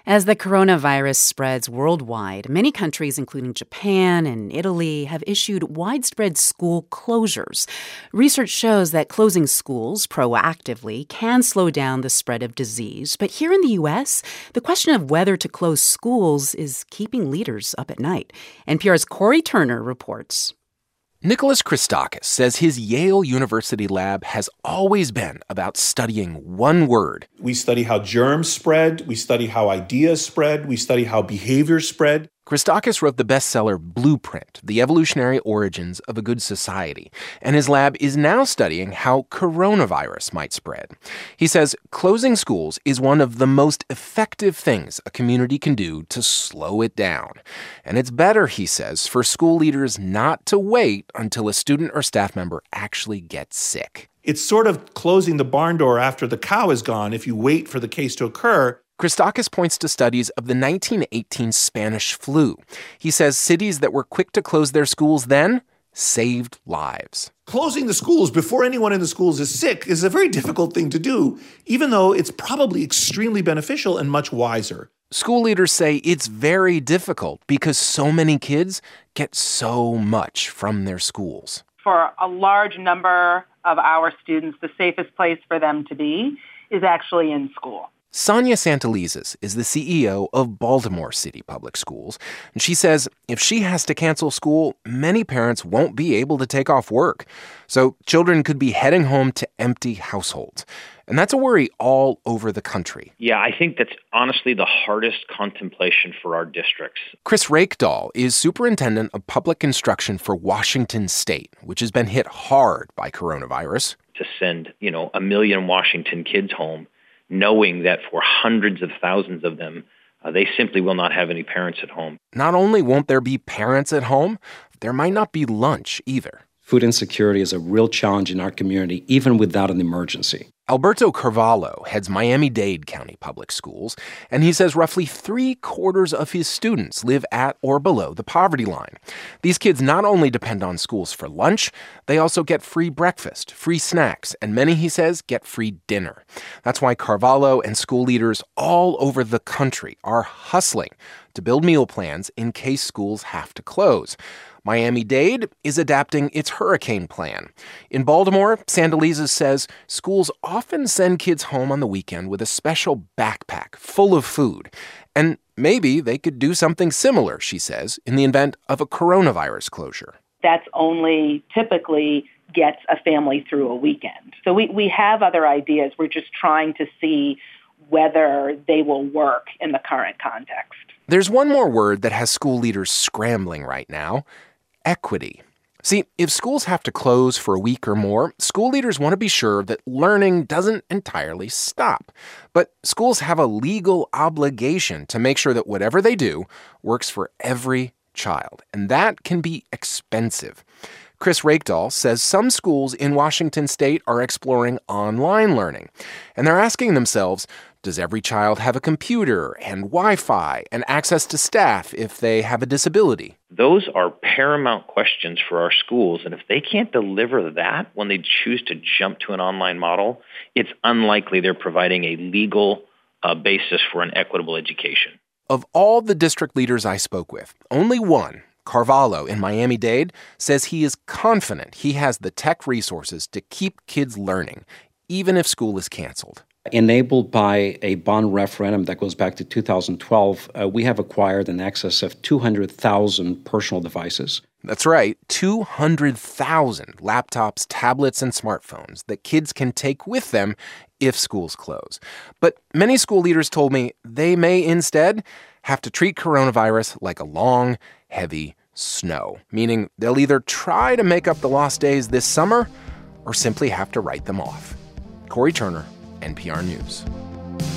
As the coronavirus spreads worldwide, many countries, including Japan and Italy, have issued widespread school closures. Research shows that closing schools proactively can slow down the spread of disease. But here in the U.S., the question of whether to close schools is keeping leaders up at night. NPR's Cory Turner reports. Nicholas Christakis says his Yale University lab has always been about studying one word. We study how germs spread, we study how ideas spread, we study how behaviors spread. Christakis wrote the bestseller Blueprint, The Evolutionary Origins of a Good Society, and his lab is now studying how coronavirus might spread. He says closing schools is one of the most effective things a community can do to slow it down. And it's better, he says, for school leaders not to wait until a student or staff member actually gets sick. It's sort of closing the barn door after the cow is gone if you wait for the case to occur. Christakis points to studies of the 1918 Spanish flu. He says cities that were quick to close their schools then saved lives. Closing the schools before anyone in the schools is sick is a very difficult thing to do, even though it's probably extremely beneficial and much wiser. School leaders say it's very difficult because so many kids get so much from their schools. For a large number of our students, the safest place for them to be is actually in school. Sonia Santelises is the CEO of Baltimore City Public Schools, and she says if she has to cancel school, many parents won't be able to take off work. So children could be heading home to empty households. And that's a worry all over the country. Yeah, I think that's honestly the hardest contemplation for our districts. Chris Rakedahl is superintendent of public instruction for Washington State, which has been hit hard by coronavirus. To send, 1 million Washington kids home, knowing that for hundreds of thousands of them, they simply will not have any parents at home. Not only won't there be parents at home, there might not be lunch either. Food insecurity is a real challenge in our community, even without an emergency. Alberto Carvalho heads Miami-Dade County Public Schools, and he says roughly 3/4 of his students live at or below the poverty line. These kids not only depend on schools for lunch, they also get free breakfast, free snacks, and many, he says, get free dinner. That's why Carvalho and school leaders all over the country are hustling to build meal plans in case schools have to close. Miami-Dade is adapting its hurricane plan. In Baltimore, Santelises says schools often send kids home on the weekend with a special backpack full of food. And maybe they could do something similar, she says, in the event of a coronavirus closure. That's only typically gets a family through a weekend. So we have other ideas. We're just trying to see whether they will work in the current context. There's one more word that has school leaders scrambling right now: equity. See, if schools have to close for a week or more, school leaders want to be sure that learning doesn't entirely stop. But schools have a legal obligation to make sure that whatever they do works for every child, and that can be expensive. Chris Rakedahl says some schools in Washington State are exploring online learning, and they're asking themselves, does every child have a computer and Wi-Fi and access to staff if they have a disability? Those are paramount questions for our schools, and if they can't deliver that when they choose to jump to an online model, it's unlikely they're providing a legal basis for an equitable education. Of all the district leaders I spoke with, only one, Carvalho in Miami-Dade, says he is confident he has the tech resources to keep kids learning, even if school is canceled. Enabled by a bond referendum that goes back to 2012, we have acquired in excess of 200,000 personal devices. That's right, 200,000 laptops, tablets, and smartphones that kids can take with them if schools close. But many school leaders told me they may instead have to treat coronavirus like a long, heavy snow, meaning they'll either try to make up the lost days this summer or simply have to write them off. Cory Turner, NPR News.